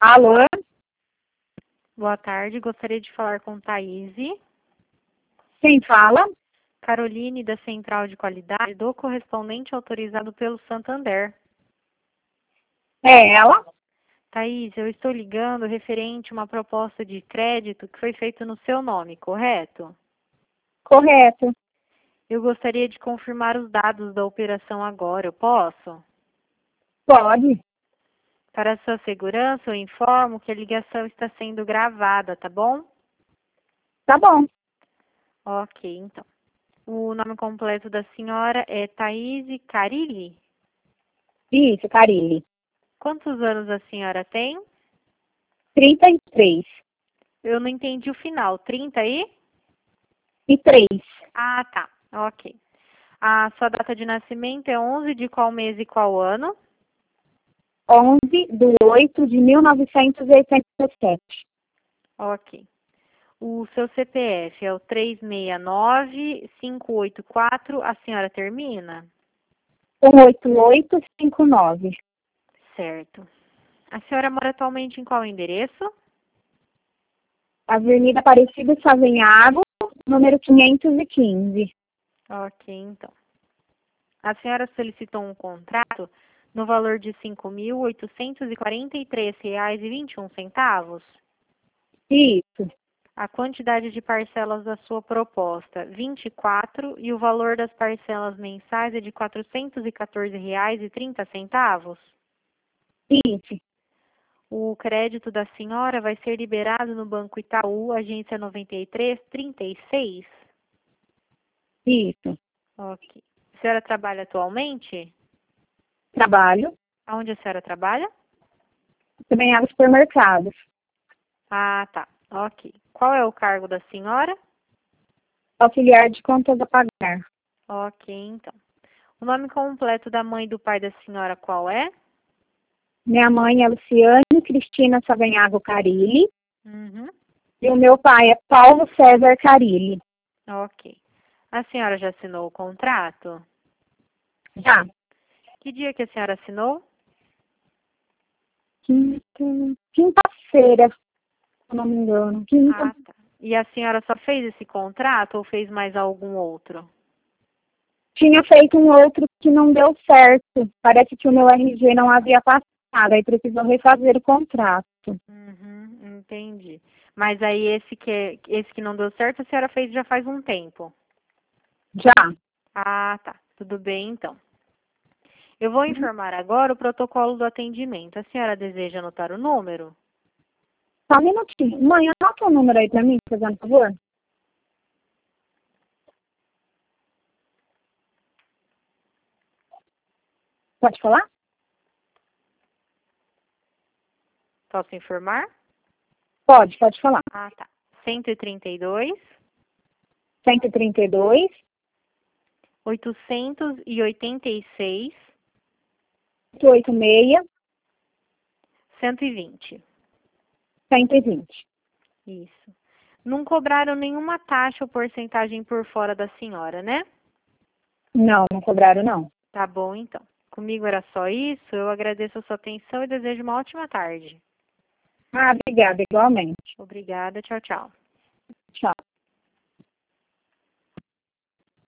Alô? Boa tarde, gostaria de falar com Thaís. Quem fala? Caroline, da Central de Qualidade, do correspondente autorizado pelo Santander. É ela? Thaís, eu estou ligando referente a uma proposta de crédito que foi feita no seu nome, correto? Correto. Eu gostaria de confirmar os dados da operação agora, eu posso? Pode. Para sua segurança, eu informo que a ligação está sendo gravada, tá bom? Tá bom. Ok, então. O nome completo da senhora é Thaís Carilli. Isso, Carilli. Quantos anos a senhora tem? 33. Eu não entendi o final. 30 aí? E 3. Ah, tá. Ok. A sua data de nascimento é 11 de qual mês e qual ano? 11/8/1987. Ok. O seu CPF é o 369584. A senhora termina? 18859. Certo. A senhora mora atualmente em qual endereço? Avenida Aparecida Savenhago, número 515. Ok, então. A senhora solicitou um contrato no valor de R$ 5.843,21. Isso. A quantidade de parcelas da sua proposta, 24, e o valor das parcelas mensais é de R$ 414,30. Isso. O crédito da senhora vai ser liberado no Banco Itaú, agência 9336. Isso. Ok. A senhora trabalha atualmente? Trabalho. Aonde a senhora trabalha? Também hago supermercados. Ah, tá. Ok. Qual é o cargo da senhora? Auxiliar de contas a pagar. Ok, então. O nome completo da mãe e do pai da senhora qual é? Minha mãe é Luciane Cristina Savenhago Carilli. Uhum. E o meu pai é Paulo César Carilli. Ok. A senhora já assinou o contrato? Já. Que dia que a senhora assinou? Quinta-feira, se eu não me engano. Quinta. Ah, tá. E a senhora só fez esse contrato ou fez mais algum outro? Tinha feito um outro que não deu certo. Parece que o meu RG não havia passado. Aí precisou refazer o contrato. Uhum, entendi. Mas aí esse que não deu certo, a senhora fez já faz um tempo. Já. Ah, tá. Tudo bem, então. Eu vou informar agora o protocolo do atendimento. A senhora deseja anotar o número? Só um minutinho. Mãe, anota o número aí pra mim, por favor. Pode falar? Posso informar? Pode falar. Ah, tá. 132, 132, 886, 886, 120. 120. Isso. Não cobraram nenhuma taxa ou porcentagem por fora da senhora, né? Não, não cobraram, não. Tá bom, então. Comigo era só isso. Eu agradeço a sua atenção e desejo uma ótima tarde. Ah, obrigada, igualmente. Obrigada. Tchau, tchau. Tchau.